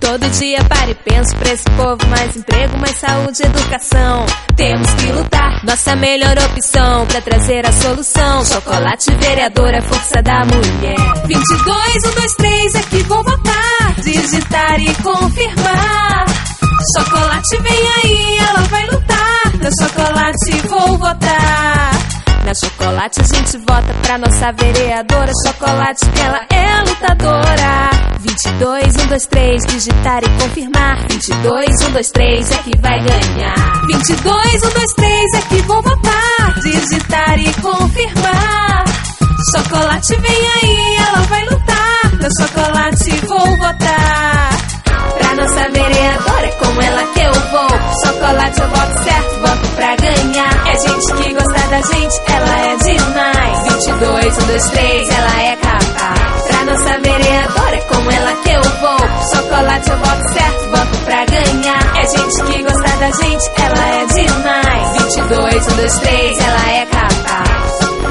Todo dia paro e penso pra esse povo: mais emprego, mais saúde e educação. Temos que lutar, nossa melhor opção pra trazer a solução. Chocolate vereador é força da mulher. 22, 1, 2, 3, é que vou votar. Digitar e confirmar. Chocolate vem aí, ela vai lutar. No chocolate vou votar. Na Chocolate a gente vota pra nossa vereadora. Chocolate que ela é lutadora. 22, 1, 2, 3, digitar e confirmar. 22, 1, 2, 3, é que vai ganhar. 22, 1, 2, 3, é que vou votar. Digitar e confirmar. Chocolate vem aí, ela vai lutar. No chocolate vou votar. Pra nossa vereadora é com ela que eu vou. Chocolate eu voto certo, voto pra ganhar. É gente que gosta da gente, ela é demais. 22, 1, 2, 3, ela é capaz. Pra nossa vereadora é com ela que eu vou. Chocolate eu voto certo, voto pra ganhar. É gente que gosta da gente, ela é demais. 22, 1, 2, 3, ela é capaz.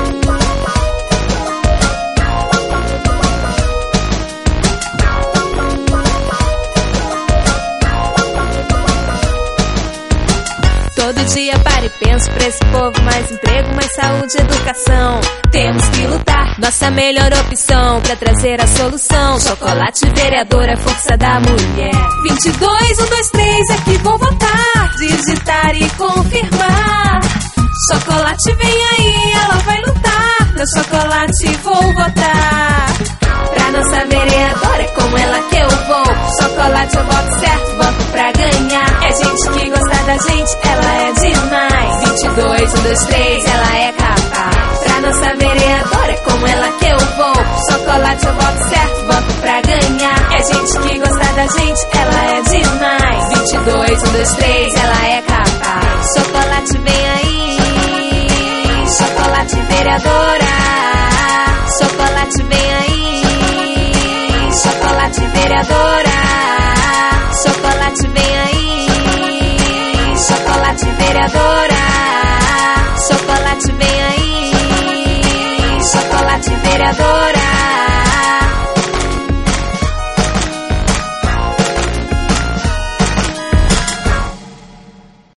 Todo dia paro e penso pra esse povo: mais emprego, mais saúde e educação. Temos que lutar, nossa melhor opção pra trazer a solução. Chocolate vereador é força da mulher. 22, 1, 2, 3, é que vou votar. Digitar e confirmar. Chocolate vem aí, ela vai lutar. No chocolate vou votar. Pra nossa vereadora é com ela que eu vou. Chocolate eu voto certo, voto pra ganhar. É gente que gosta da gente, ela é demais. 22, 1, 2, 3, ela é capaz. Pra nossa vereadora é com ela que eu vou. Chocolate eu voto certo, voto pra ganhar. É gente que gosta da gente, ela é demais. 22, 1, 2, 3, ela é capaz. Chocolate vem aí. Chocolate vereadora. Chocolate vem aí. Chocolate vereadora. Chocolate vem aí. Chocolate vereadora. Chocolate vem aí. Chocolate vereadora.